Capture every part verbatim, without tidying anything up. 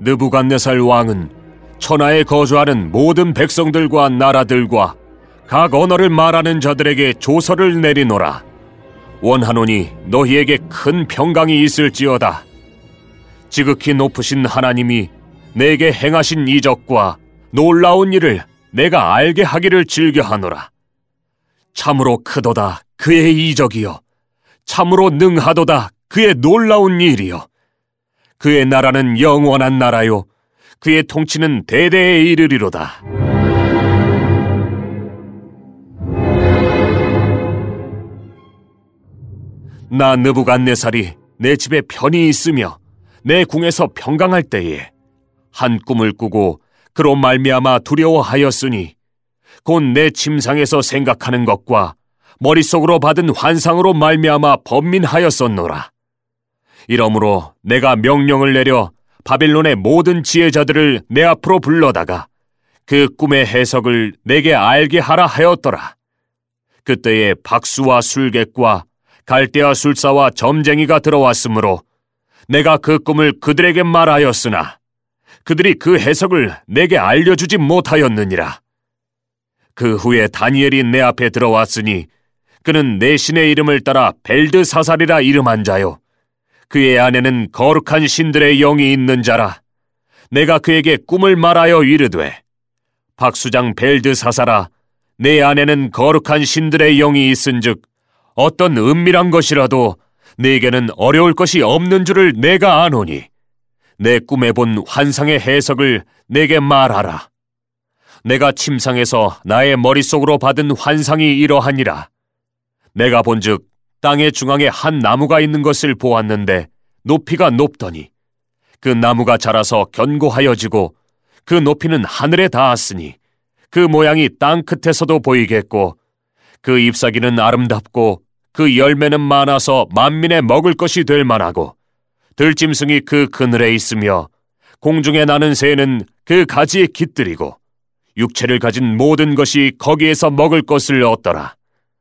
느부갓네살 왕은 천하에 거주하는 모든 백성들과 나라들과 각 언어를 말하는 자들에게 조서를 내리노라. 원하노니 너희에게 큰 평강이 있을지어다. 지극히 높으신 하나님이 내게 행하신 이적과 놀라운 일을 내가 알게 하기를 즐겨하노라. 참으로 크도다 그의 이적이요, 참으로 능하도다 그의 놀라운 일이요. 그의 나라는 영원한 나라요, 그의 통치는 대대에 이르리로다. 나 느부갓네살이 내 집에 편히 있으며 내 궁에서 평강할 때에 한 꿈을 꾸고 그로 말미암아 두려워하였으니 곧 내 침상에서 생각하는 것과 머릿속으로 받은 환상으로 말미암아 번민하였었노라. 이러므로 내가 명령을 내려 바빌론의 모든 지혜자들을 내 앞으로 불러다가 그 꿈의 해석을 내게 알게 하라 하였더라. 그때에 박수와 술객과 갈대아 술사와 점쟁이가 들어왔으므로 내가 그 꿈을 그들에게 말하였으나 그들이 그 해석을 내게 알려주지 못하였느니라. 그 후에 다니엘이 내 앞에 들어왔으니 그는 내 신의 이름을 따라 벨드사살이라 이름한 자요, 그의 안에는 거룩한 신들의 영이 있는 자라. 내가 그에게 꿈을 말하여 이르되, 박수장 벨드사살아, 내 안에는 거룩한 신들의 영이 있은즉 어떤 은밀한 것이라도 네게는 어려울 것이 없는 줄을 내가 아노니 내 꿈에 본 환상의 해석을 내게 말하라. 내가 침상에서 나의 머릿속으로 받은 환상이 이러하니라. 내가 본즉 땅의 중앙에 한 나무가 있는 것을 보았는데 높이가 높더니 그 나무가 자라서 견고하여지고 그 높이는 하늘에 닿았으니 그 모양이 땅 끝에서도 보이겠고 그 잎사귀는 아름답고 그 열매는 많아서 만민의 먹을 것이 될 만하고 들짐승이 그 그늘에 있으며 공중에 나는 새는 그 가지에 깃들이고 육체를 가진 모든 것이 거기에서 먹을 것을 얻더라.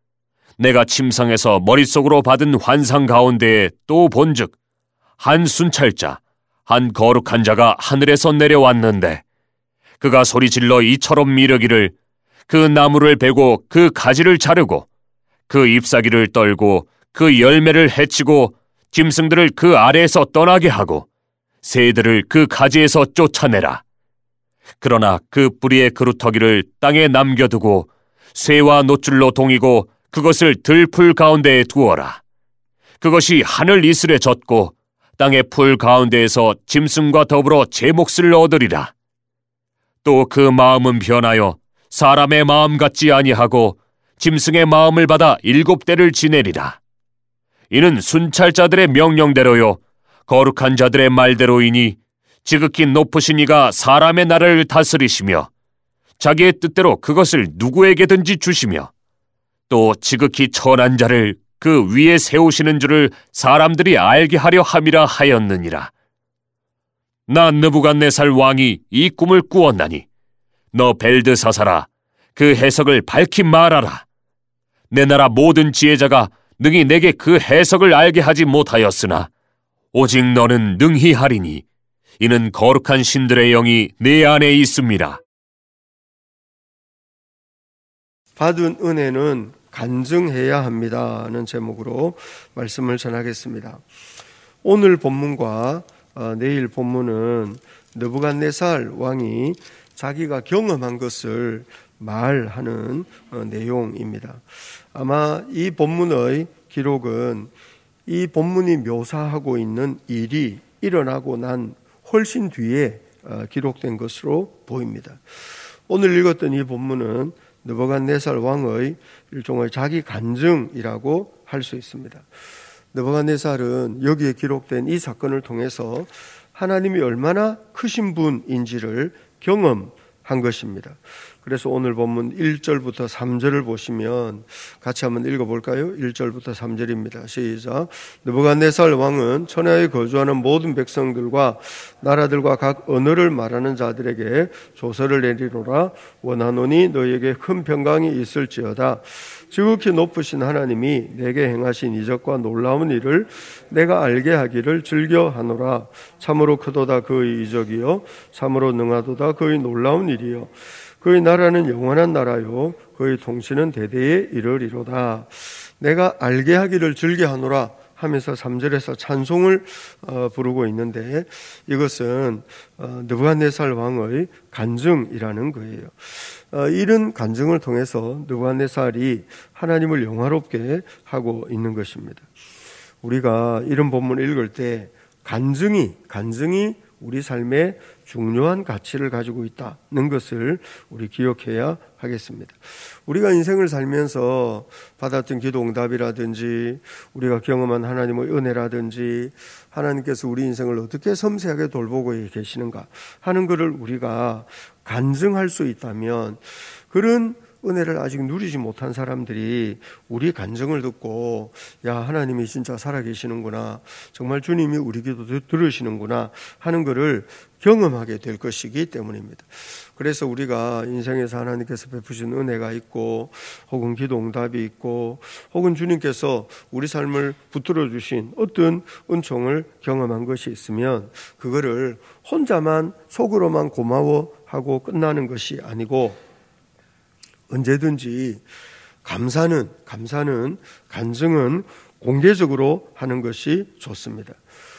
내가 침상에서 머릿속으로 받은 환상 가운데에 또 본즉 한 순찰자, 한 거룩한 자가 하늘에서 내려왔는데 그가 소리질러 이처럼 이르기를, 그 나무를 베고 그 가지를 자르고 그 잎사귀를 떨고 그 열매를 해치고 짐승들을 그 아래에서 떠나게 하고 새들을 그 가지에서 쫓아내라. 그러나 그 뿌리의 그루터기를 땅에 남겨두고 쇠와 노줄로 동이고 그것을 들풀 가운데에 두어라. 그것이 하늘 이슬에 젖고 땅의 풀 가운데에서 짐승과 더불어 제 몫을 얻으리라. 또 그 마음은 변하여 사람의 마음 같지 아니하고 짐승의 마음을 받아 일곱 대를 지내리라. 이는 순찰자들의 명령대로요 거룩한 자들의 말대로이니 지극히 높으신 이가 사람의 나라를 다스리시며 자기의 뜻대로 그것을 누구에게든지 주시며 또 지극히 천한 자를 그 위에 세우시는 줄을 사람들이 알게 하려 함이라 하였느니라. 나 느부갓네살 왕이 이 꿈을 꾸었나니 너 벨드사살아, 그 해석을 밝히 말하라. 내 나라 모든 지혜자가 능히 내게 그 해석을 알게 하지 못하였으나 오직 너는 능히 하리니 이는 거룩한 신들의 영이 내 안에 있습니다. 받은 은혜는 간증해야 합니다는 제목으로 말씀을 전하겠습니다. 오늘 본문과 내일 본문은 느부갓네살 왕이 자기가 경험한 것을 말하는 내용입니다. 아마 이 본문의 기록은 이 본문이 묘사하고 있는 일이 일어나고 난 훨씬 뒤에 기록된 것으로 보입니다. 오늘 읽었던 이 본문은 느부갓네살 왕의 일종의 자기 간증이라고 할 수 있습니다. 느부갓네살은 여기에 기록된 이 사건을 통해서 하나님이 얼마나 크신 분인지를 경험한 것입니다. 그래서 오늘 본문 일 절부터 삼 절을 보시면 같이 한번 읽어볼까요? 일 절부터 삼 절입니다. 시작. 느부갓네살 왕은 천하에 거주하는 모든 백성들과 나라들과 각 언어를 말하는 자들에게 조서를 내리노라. 원하노니 너희에게 큰 평강이 있을지어다. 지극히 높으신 하나님이 내게 행하신 이적과 놀라운 일을 내가 알게 하기를 즐겨하노라. 참으로 크도다 그의 이적이요 참으로 능하도다 그의 놀라운 일이요 그의 나라는 영원한 나라요 그의 통치는 대대에 이르리로다. 내가 알게 하기를 즐겨하노라 하면서 삼 절에서 찬송을 부르고 있는데, 이것은 느부갓네살 왕의 간증이라는 거예요. 이런 간증을 통해서 느부갓네살이 하나님을 영화롭게 하고 있는 것입니다. 우리가 이런 본문을 읽을 때 간증이 간증이 우리 삶에 중요한 가치를 가지고 있다는 것을 우리 기억해야 하겠습니다. 우리가 인생을 살면서 받았던 기도 응답이라든지 우리가 경험한 하나님의 은혜라든지 하나님께서 우리 인생을 어떻게 섬세하게 돌보고 계시는가 하는 것을 우리가 간증할 수 있다면, 그런 은혜를 아직 누리지 못한 사람들이 우리 간증을 듣고 야, 하나님이 진짜 살아계시는구나, 정말 주님이 우리 기도 들으시는구나 하는 것을 경험하게 될 것이기 때문입니다. 그래서 우리가 인생에서 하나님께서 베푸신 은혜가 있고 혹은 기도 응답이 있고 혹은 주님께서 우리 삶을 붙들어 주신 어떤 은총을 경험한 것이 있으면 그거를 혼자만 속으로만 고마워하고 끝나는 것이 아니고 언제든지 감사는 감사는 간증은 공개적으로 하는 것이 좋습니다.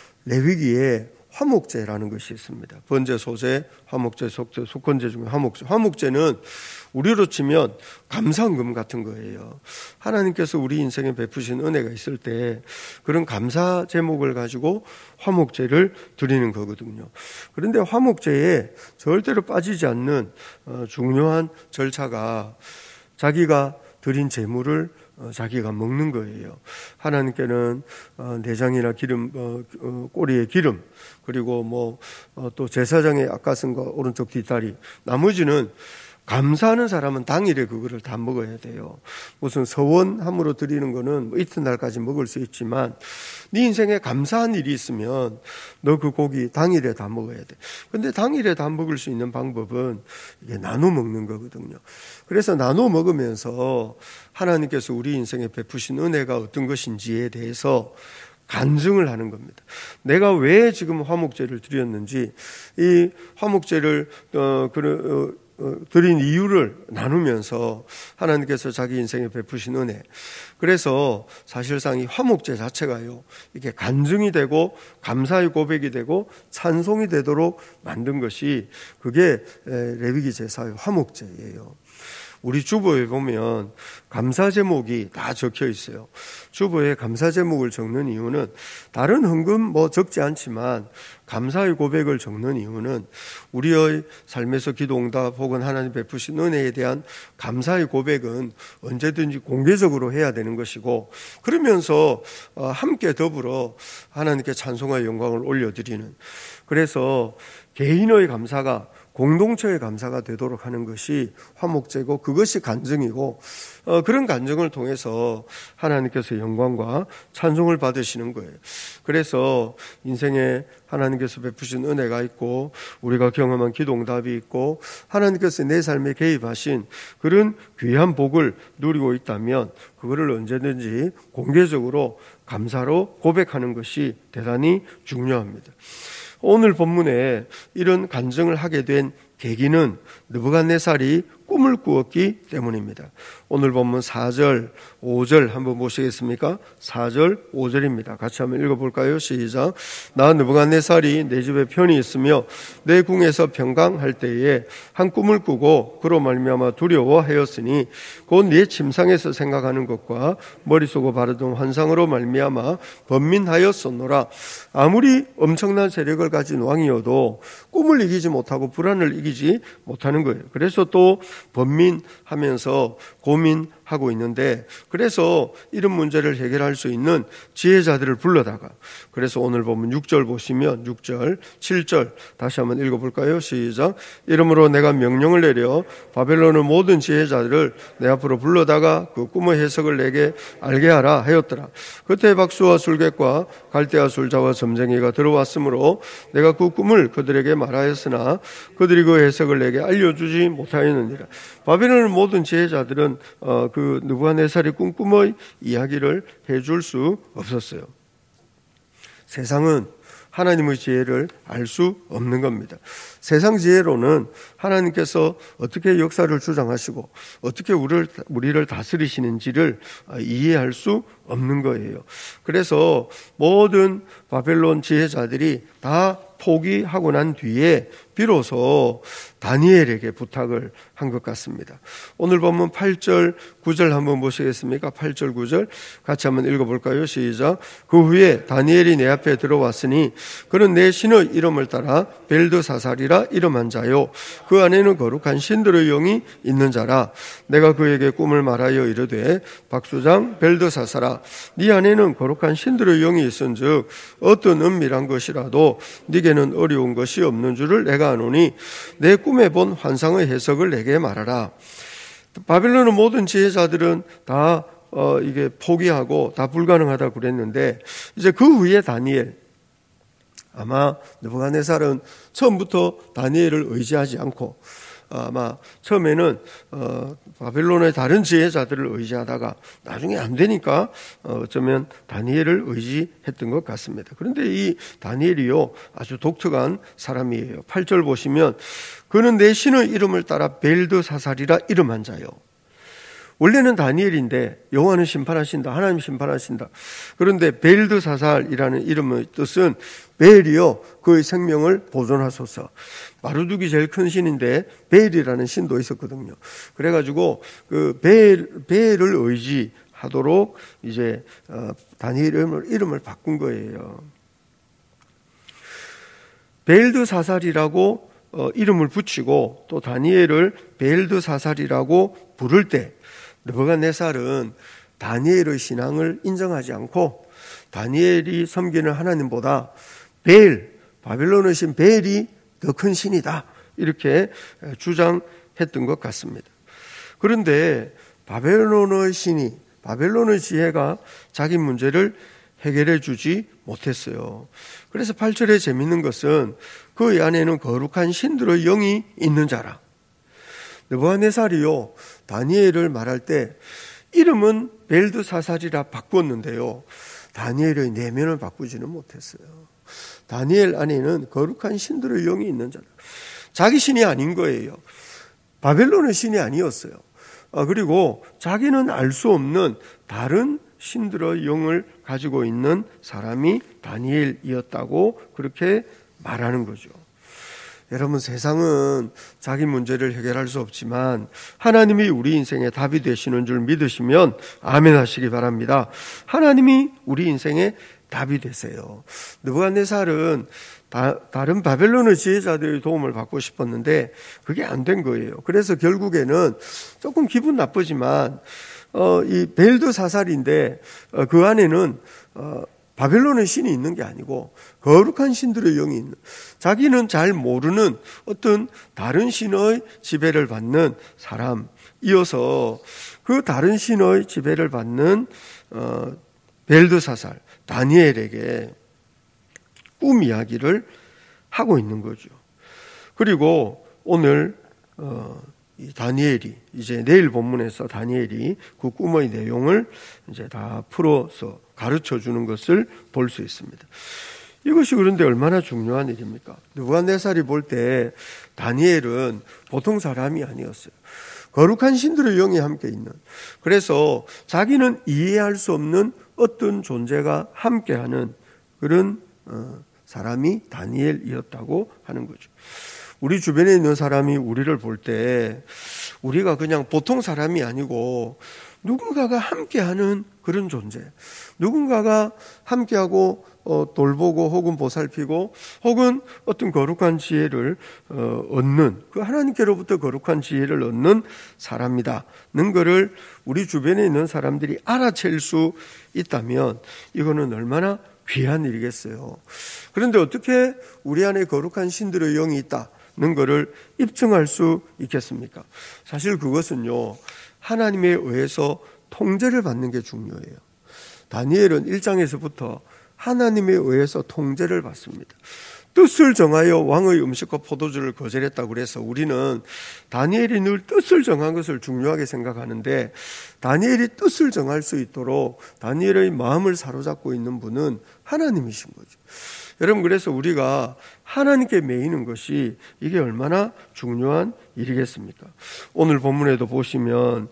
레위기에 화목제라는 것이 있습니다. 번제, 소제, 화목제, 속제, 속건제 중에 화목제. 화목제는 우리로 치면 감사헌금 같은 거예요. 하나님께서 우리 인생에 베푸신 은혜가 있을 때 그런 감사 제목을 가지고 화목제를 드리는 거거든요. 그런데 화목제에 절대로 빠지지 않는 중요한 절차가 자기가 드린 제물을 자기가 먹는 거예요. 하나님께는 내장이나 기름, 꼬리에 기름, 그리고 뭐 또 제사장의 앞가슴과 오른쪽 뒷다리, 나머지는 감사하는 사람은 당일에 그거를 다 먹어야 돼요. 무슨 서원함으로 드리는 거는 뭐 이튿날까지 먹을 수 있지만 네 인생에 감사한 일이 있으면 너 그 고기 당일에 다 먹어야 돼. 근데 당일에 다 먹을 수 있는 방법은 이게 나눠 먹는 거거든요. 그래서 나눠 먹으면서 하나님께서 우리 인생에 베푸신 은혜가 어떤 것인지에 대해서 간증을 하는 겁니다. 내가 왜 지금 화목제를 드렸는지, 이 화목제를 어, 그, 어, 드린 이유를 나누면서 하나님께서 자기 인생에 베푸신 은혜, 그래서 사실상 이 화목제 자체가요, 이게 간증이 되고 감사의 고백이 되고 찬송이 되도록 만든 것이 그게 레위기 제사의 화목제예요. 우리 주보에 보면 감사 제목이 다 적혀 있어요. 주보에 감사 제목을 적는 이유는 다른 헌금 뭐 적지 않지만 감사의 고백을 적는 이유는 우리의 삶에서 기도 응답 혹은 하나님 베푸신 은혜에 대한 감사의 고백은 언제든지 공개적으로 해야 되는 것이고, 그러면서 함께 더불어 하나님께 찬송과 영광을 올려드리는, 그래서 개인의 감사가 공동체의 감사가 되도록 하는 것이 화목제고 그것이 간증이고, 어, 그런 간증을 통해서 하나님께서 영광과 찬송을 받으시는 거예요. 그래서 인생에 하나님께서 베푸신 은혜가 있고 우리가 경험한 기도 응답이 있고 하나님께서 내 삶에 개입하신 그런 귀한 복을 누리고 있다면 그거를 언제든지 공개적으로 감사로 고백하는 것이 대단히 중요합니다. 오늘 본문에 이런 간증을 하게 된 계기는 느부갓네살이 꿈을 꾸었기 때문입니다. 오늘 본문 사 절, 오 절 한번 보시겠습니까? 사 절, 오 절입니다. 같이 한번 읽어볼까요? 시작. 나 느부갓네살이 내 집에 편히 있으며 내 궁에서 평강할 때에 한 꿈을 꾸고 그로 말미암아 두려워하였으니 곧 네 침상에서 생각하는 것과 머릿속에 바르던 환상으로 말미암아 번민하였었노라. 아무리 엄청난 세력을 가진 왕이어도 꿈을 이기지 못하고 불안을 이기지 못하는 거예요. 그래서 또 번민하면서 고민하고 하고 있는데, 그래서 이런 문제를 해결할 수 있는 지혜자들을 불러다가, 그래서 오늘 보면 육 절 보시면 육 절, 칠 절 다시 한번 읽어볼까요? 시작. 이러므로 내가 명령을 내려 바벨론의 모든 지혜자들을 내 앞으로 불러다가 그 꿈의 해석을 내게 알게 하라 하였더라. 그때 박수와 술객과 갈대아 술자와 점쟁이가 들어왔으므로 내가 그 꿈을 그들에게 말하였으나 그들이 그 해석을 내게 알려주지 못하였느니라. 바벨론의 모든 지혜자들은 어, 그 느부갓네살이 꾼 꿈의 이야기를 해줄 수 없었어요. 세상은 하나님의 지혜를 알 수 없는 겁니다. 세상 지혜로는 하나님께서 어떻게 역사를 주장하시고 어떻게 우리를, 우리를 다스리시는지를 이해할 수 없는 거예요. 그래서 모든 바벨론 지혜자들이 다 포기하고 난 뒤에 비로소 다니엘에게 부탁을 한 것 같습니다. 오늘 보면 팔 절, 구 절 한번 보시겠습니까? 팔 절, 구 절 같이 한번 읽어볼까요? 시작. 그 후에 다니엘이 내 앞에 들어왔으니 그는 내 신의 이름을 따라 벨드사살이라 이름한 자요, 그 안에는 거룩한 신들의 영이 있는 자라. 내가 그에게 꿈을 말하여 이르되 박수장 벨드사살아, 네 안에는 거룩한 신들의 영이 있은즉 어떤 은밀한 것이라도 네게는 어려운 것이 없는 줄을 내가 아노니 내 꿈에 본 환상의 해석을 내게 말하라. 바벨론의 모든 지혜자들은 다 어, 이게 포기하고 다 불가능하다고 그랬는데, 이제 그 후에 다니엘, 아마 느부갓네살은 처음부터 다니엘을 의지하지 않고 아마 처음에는 어, 바벨론의 다른 지혜자들을 의지하다가 나중에 안 되니까 어, 어쩌면 다니엘을 의지했던 것 같습니다. 그런데 이 다니엘이요 아주 독특한 사람이에요. 팔 절 보시면 그는 내 신의 이름을 따라 벨드사살이라 이름한 자요. 원래는 다니엘인데 여호와는 심판하신다, 하나님 심판하신다. 그런데 벨드사살이라는 이름의 뜻은 벨이요 그의 생명을 보존하소서. 마르둑이 제일 큰 신인데 벨이라는 신도 있었거든요. 그래가지고 그 벨, 벨을 의지하도록 이제 어, 다니엘 이름을, 이름을 바꾼 거예요. 벨드사살이라고 어, 이름을 붙이고 또 다니엘을 벨드사살이라고 부를 때 느부갓네살은 다니엘의 신앙을 인정하지 않고 다니엘이 섬기는 하나님보다 벨, 바벨론의 신 벨이 더 큰 신이다, 이렇게 주장했던 것 같습니다. 그런데 바벨론의 신이, 바벨론의 지혜가 자기 문제를 해결해 주지 못했어요. 그래서 팔 절에 재밌는 것은 그 안에는 거룩한 신들의 영이 있는 자라. 느부갓네살이요 다니엘을 말할 때 이름은 벨드사살이라 바꿨는데요, 다니엘의 내면을 바꾸지는 못했어요. 다니엘 안에는 거룩한 신들의 영이 있는 자라. 자기 신이 아닌 거예요. 바벨론의 신이 아니었어요. 아, 그리고 자기는 알 수 없는 다른 신들의 영을 가지고 있는 사람이 다니엘이었다고 그렇게 말하는 거죠. 여러분, 세상은 자기 문제를 해결할 수 없지만 하나님이 우리 인생의 답이 되시는 줄 믿으시면 아멘 하시기 바랍니다. 하나님이 우리 인생의 답이 되세요. 느부갓네살은 다, 다른 바벨론의 지혜자들의 도움을 받고 싶었는데 그게 안 된 거예요. 그래서 결국에는 조금 기분 나쁘지만 어, 이 벨드사살인데 어, 그 안에는 어, 바벨론의 신이 있는 게 아니고 거룩한 신들의 영이 있는, 자기는 잘 모르는 어떤 다른 신의 지배를 받는 사람이어서 그 다른 신의 지배를 받는 어, 벨드사살, 다니엘에게 꿈 이야기를 하고 있는 거죠. 그리고 오늘 어, 이 다니엘이 이제 내일 본문에서 다니엘이 그 꿈의 내용을 이제 다 풀어서 가르쳐 주는 것을 볼 수 있습니다. 이것이 그런데 얼마나 중요한 일입니까? 느부갓네살이 볼 때 다니엘은 보통 사람이 아니었어요. 거룩한 신들의 영이 함께 있는, 그래서 자기는 이해할 수 없는 어떤 존재가 함께하는 그런 사람이 다니엘이었다고 하는 거죠. 우리 주변에 있는 사람이 우리를 볼 때 우리가 그냥 보통 사람이 아니고 누군가가 함께하는 그런 존재, 누군가가 함께하고 돌보고 혹은 보살피고 혹은 어떤 거룩한 지혜를 얻는, 그 하나님께로부터 거룩한 지혜를 얻는 사람이다는 것을 우리 주변에 있는 사람들이 알아챌 수 있다면 이거는 얼마나 귀한 일이겠어요. 그런데 어떻게 우리 안에 거룩한 신들의 영이 있다는 것을 입증할 수 있겠습니까? 사실 그것은요, 하나님에 의해서 통제를 받는 게 중요해요. 다니엘은 일 장에서부터 하나님에 의해서 통제를 받습니다. 뜻을 정하여 왕의 음식과 포도주를 거절했다고 그래서 우리는 다니엘이 늘 뜻을 정한 것을 중요하게 생각하는데, 다니엘이 뜻을 정할 수 있도록 다니엘의 마음을 사로잡고 있는 분은 하나님이신 거죠. 여러분, 그래서 우리가 하나님께 매이는 것이 이게 얼마나 중요한 일이겠습니까? 오늘 본문에도 보시면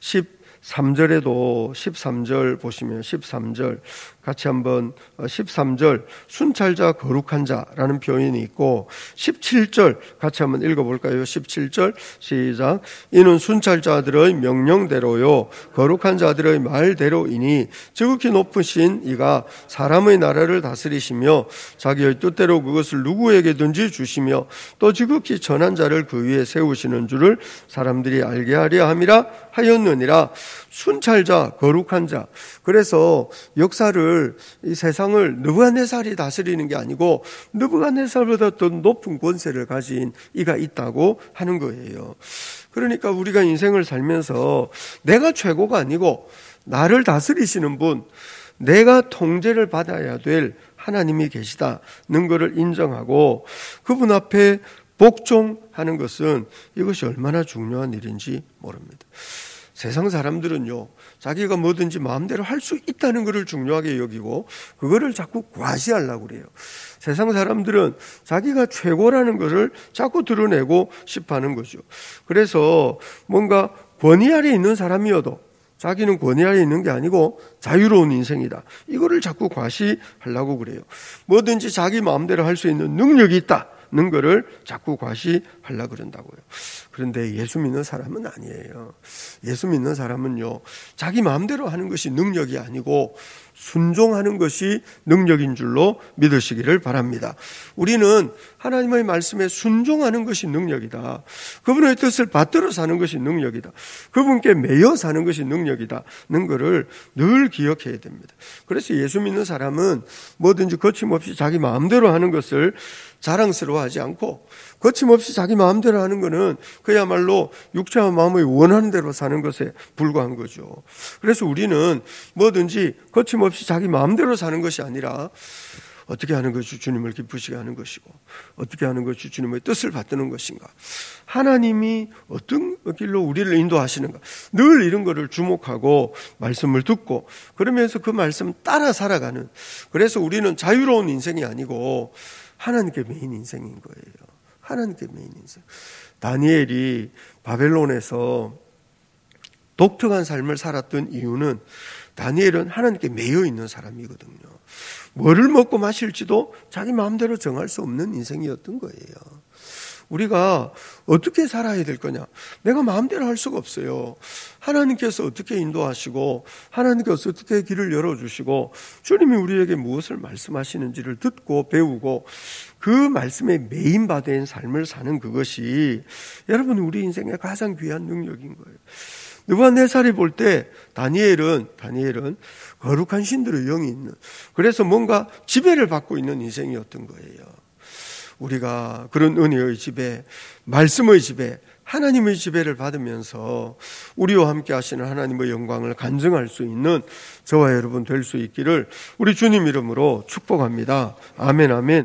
십삼 절에도 십삼 절 보시면 십삼 절 같이 한번 십삼 절 순찰자 거룩한 자라는 표현이 있고 십칠 절 같이 한번 읽어볼까요? 십칠 절 시작. 이는 순찰자들의 명령대로요 거룩한 자들의 말대로이니 지극히 높으신 이가 사람의 나라를 다스리시며 자기의 뜻대로 그것을 누구에게든지 주시며 또 지극히 전한 자를 그 위에 세우시는 줄을 사람들이 알게 하려 함이라 하였느니라. 순찰자 거룩한 자. 그래서 역사를 이 세상을 느부갓네살이 다스리는 게 아니고 느부갓네살보다 더 높은 권세를 가진 이가 있다고 하는 거예요. 그러니까 우리가 인생을 살면서 내가 최고가 아니고 나를 다스리시는 분, 내가 통제를 받아야 될 하나님이 계시다는 것을 인정하고 그분 앞에 복종하는 것은 이것이 얼마나 중요한 일인지 모릅니다. 세상 사람들은요, 자기가 뭐든지 마음대로 할 수 있다는 것을 중요하게 여기고 그거를 자꾸 과시하려고 그래요. 세상 사람들은 자기가 최고라는 것을 자꾸 드러내고 싶어하는 거죠. 그래서 뭔가 권위 아래 있는 사람이어도 자기는 권위 아래 있는 게 아니고 자유로운 인생이다, 이거를 자꾸 과시하려고 그래요. 뭐든지 자기 마음대로 할 수 있는 능력이 있다 는 것을 자꾸 과시하려고 그런다고요. 그런데 예수 믿는 사람은 아니에요. 예수 믿는 사람은요, 자기 마음대로 하는 것이 능력이 아니고 순종하는 것이 능력인 줄로 믿으시기를 바랍니다. 우리는 하나님의 말씀에 순종하는 것이 능력이다. 그분의 뜻을 받들어 사는 것이 능력이다. 그분께 매여 사는 것이 능력이다는 것을 늘 기억해야 됩니다. 그래서 예수 믿는 사람은 뭐든지 거침없이 자기 마음대로 하는 것을 자랑스러워하지 않고, 거침없이 자기 마음대로 하는 것은 그야말로 육체와 마음의 원하는 대로 사는 것에 불과한 거죠. 그래서 우리는 뭐든지 거침없이 자기 마음대로 사는 것이 아니라 어떻게 하는 것이 주님을 기쁘시게 하는 것이고 어떻게 하는 것이 주님의 뜻을 받드는 것인가, 하나님이 어떤 길로 우리를 인도하시는가, 늘 이런 것을 주목하고 말씀을 듣고 그러면서 그 말씀 따라 살아가는, 그래서 우리는 자유로운 인생이 아니고 하나님께 매인 인생인 거예요. 하나님께 매인 인생. 다니엘이 바벨론에서 독특한 삶을 살았던 이유는 다니엘은 하나님께 매여 있는 사람이거든요. 뭐를 먹고 마실지도 자기 마음대로 정할 수 없는 인생이었던 거예요. 우리가 어떻게 살아야 될 거냐, 내가 마음대로 할 수가 없어요. 하나님께서 어떻게 인도하시고 하나님께서 어떻게 길을 열어주시고 주님이 우리에게 무엇을 말씀하시는지를 듣고 배우고 그 말씀에 매인받은 삶을 사는 그것이 여러분 우리 인생의 가장 귀한 능력인 거예요. 느부갓네살이 볼 때 다니엘은 다니엘은 거룩한 신들의 영이 있는, 그래서 뭔가 지배를 받고 있는 인생이었던 거예요. 우리가 그런 은혜의 지배, 말씀의 지배, 하나님의 지배를 받으면서 우리와 함께 하시는 하나님의 영광을 간증할 수 있는 저와 여러분 될 수 있기를 우리 주님 이름으로 축복합니다. 아멘, 아멘.